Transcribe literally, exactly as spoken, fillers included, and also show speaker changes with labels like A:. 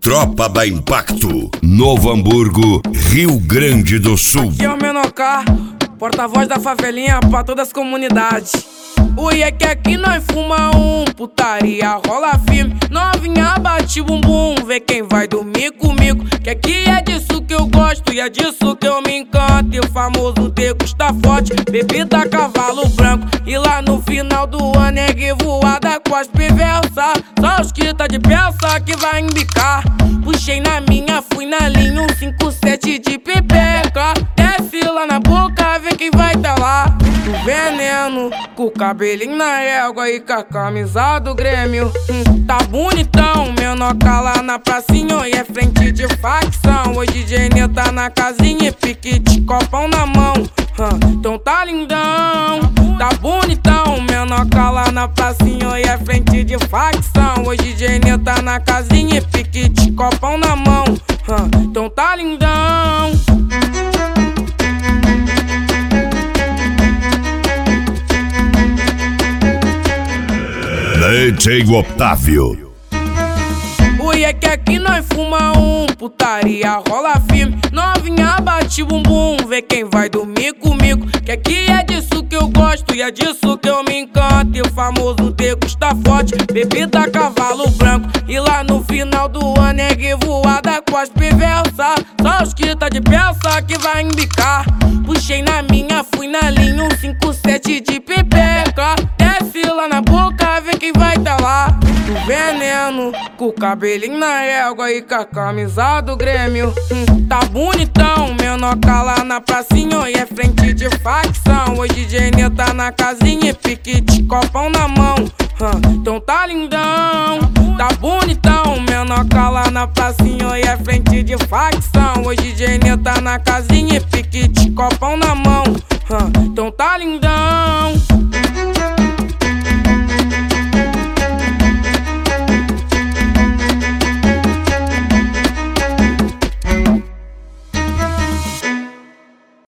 A: Tropa da Impacto, Novo Hamburgo, Rio Grande do Sul.
B: Aqui é o Menocá, porta-voz da favelinha pra todas as comunidades. Ui, é que aqui nós fuma um, putaria rola firme. Novinha bate bumbum, vê quem vai dormir comigo. Que aqui é disso que eu gosto e é disso que eu me encanto. E o famoso degusta forte, bebida cavalo branco. E lá no final do ano é revoada com as perversas. Só os que tá de peça que vai embicar. Puxei na minha, fui na linha, um cinco sete de pepeca. Desce lá na boca, vê quem vai tá lá. Do veneno, com o cabelinho na régua e com a camisa do Grêmio. hum, Tá bonitão, Menocá lá na pracinha e é frente de facção. Hoje D J Nê tá na casinha e pique de copão na mão. hum, Então tá lindão, tá bonitão, Menocá lá na pracinha e é frente de facção. Hoje D J Nê tá na casinha e pique de copão na mão. hum, Então tá lindão.
A: D J Otávio.
B: Ui, é que aqui nós fuma um, putaria rola firme. Novinha bate bumbum, vê quem vai dormir comigo. Que aqui é disso que eu gosto e é disso que eu me encanto. E o famoso degusta forte, bebida cavalo branco. E lá no final do ano é revoada com as perversas. Só os que tá de peça que vai embicar. Puxei na minha, fui na linha, um cinco sete de pepeca. Desce lá na boca, vê quem vai tá lá. Do veneno, com o cabelinho na régua e com a camisa do Grêmio. hum, Tá bonitão, Menocá lá na pracinha e é frente de facção. Hoje D J Nê tá na casinha e pique de copão na mão. hum, Então tá lindão, tá bonitão, Menocá lá na pracinha e é frente de facção. Hoje D J Nê tá na casinha e pique de copão na mão. hum, Então tá lindão.